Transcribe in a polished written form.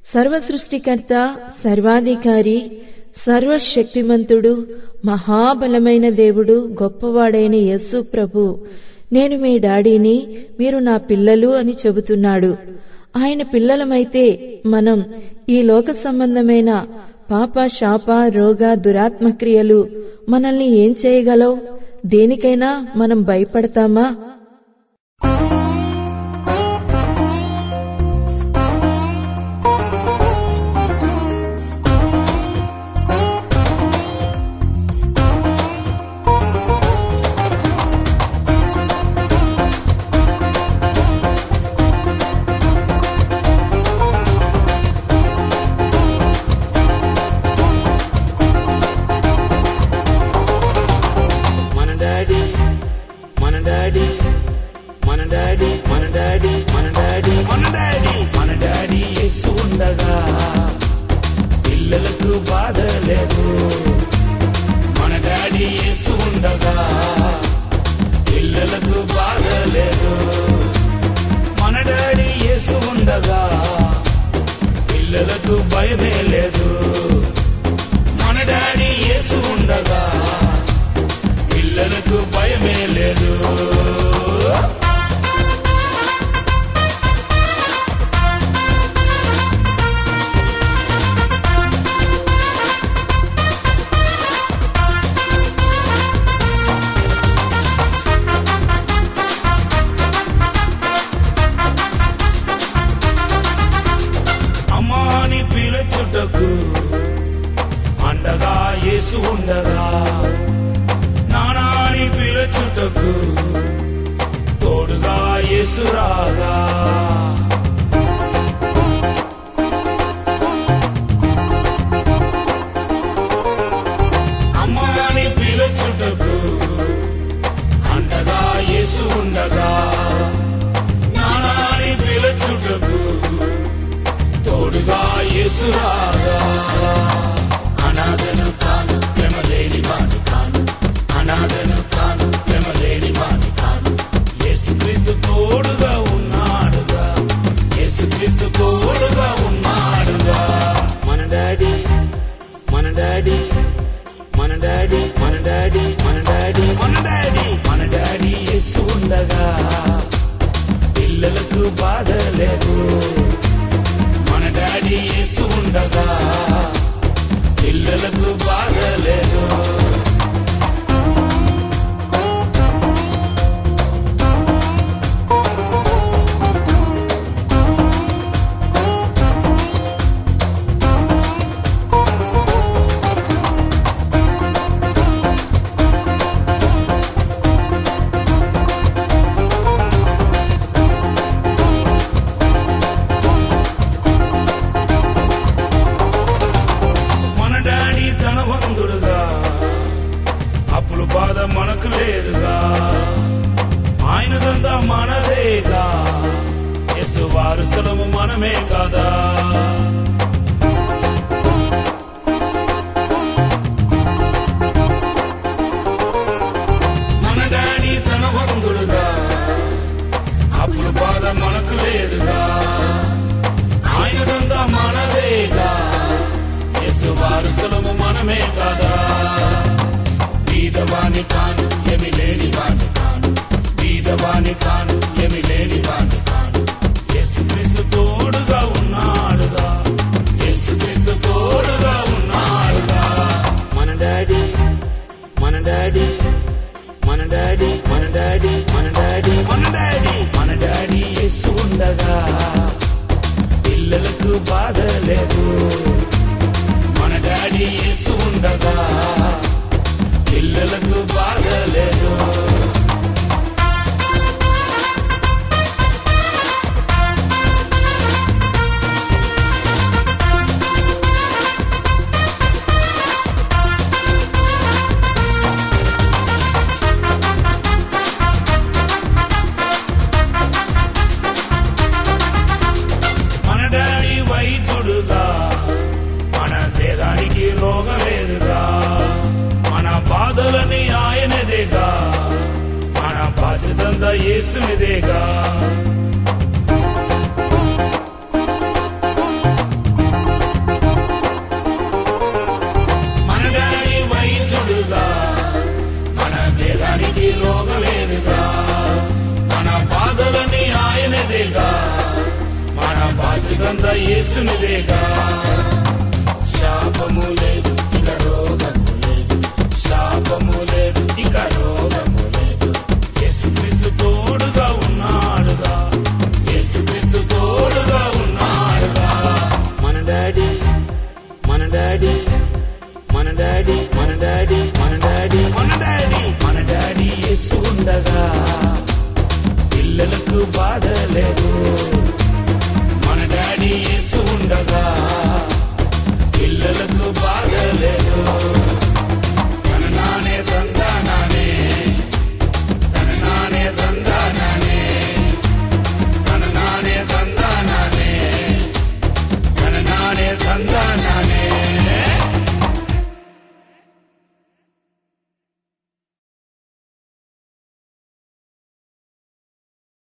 సర్వ సృష్టికర్త, సర్వాధికారి, సర్వశక్తిమంతుడు, మహాబలమైన దేవుడు, గొప్పవాడైన యేసు ప్రభు, నేను మీ డాడీని, మీరు నా పిల్లలు అని చెబుతున్నాడు. ఆయన పిల్లలమైతే మనం ఈ లోక సంబంధమైన పాప, శాప, రోగ, దురాత్మ క్రియలు మనల్ని ఏం చేయగలవు? దేనికైనా మనం భయపడతామా? మన డాడీ యేసు ఉండగా పిల్లలకు బాధ లేదు. మన డాడీ యేసు ఉండగా పిల్లలకు బాధ లేదు. మన డాడీ యేసు ఉండగా పిల్లలకు భయమే లేదు. మన డాడీ యేసు ఉండగా పిల్లలకు భయమే లేదు. పిలుచుటకు అండగా యేసు ఉండగా, నానాని పిలుచుటకు తోడుగా యేసు రాగా, అమ్మాని పిలుచుటకు అండగా యేసు ఉండగా, నానాని పిలుచుటకు తోడుగా యేసు రాగా. అనాథను కాను, ప్రేమ లేని వాణి కాను. అనాథను కాను, ప్రేమ లేని వాణి కాను. యేసుక్రీస్తు తోడుగా ఉన్నాడుగా. యేసుక్రీస్తు తోడుగా ఉన్నాడుగా. మన డాడీ, మన డాడీ, మన డాడీ, మన డాడీ, మన డాడీ, మన డాడీ, మన డాడీ యేసు ఉండగా పిల్లలకు బాధ లేదు. మన డాడీ యేసు ఉండగా పిల్లలకు బాధ లేదు. అప్పుల బాధ మనకు లేదుగా, ఆయనదంతా మనదేగా. యేసు వారసులము మనమే కదా. మన డాడీ ధనవంతుడుగా, అప్పుల బాధ మనకు లేదుగా, ఆయనదంతా మనదేగా. యేసు వారసులము మనమే కదా. బీదవాణి కాను, ఏమి లేని వాణి కాను. బీదవాణి కాను, ఏమి లేని వాణి కాను. యేసుక్రీస్తు తోడుగా ఉన్నాడుగా. యేసుక్రీస్తు తోడుగా ఉన్నాడుగా. మన డాడీ, మన డాడీ, మన డాడీ, మన డాడీ, మన డాడీ, మన డాడీ, మన డాడీ యేసు ఉండగా పిల్లలకు బాధ లేదు. మన డాడీ యేసు ఉండగా పిల్లలకు బాధ లేదు. మన డాడీ వైద్యుడుగా, మన దేహానికి రోగం లేదుగా. మన బాధలని ఆయనదేగా, మన బాధ్యతంతా యేసునిదేగా. యేసునిదేగా. శాపము లేదు ఇక రోగము లేదు, శాపము లేదు ఇక రోగము లేదు. యేసుక్రీస్తు తోడుగా ఉన్నాడుగా, యేసుక్రీస్తు తోడుగా ఉన్నాడుగా. మన డాడీ మన డాడీ మన డాడీ మన డాడీ మన డాడీ మన డాడీ మన డాడీ యేసు ఉండగా పిల్లలకు బాధ లేదు. మన డాడీ యేసు ఉండగా పిల్లలకు బాధ లేదు. తన నానే తందానానే, తన నానే తందానానే, తన నానే తందానానే, తన నానే తందానా.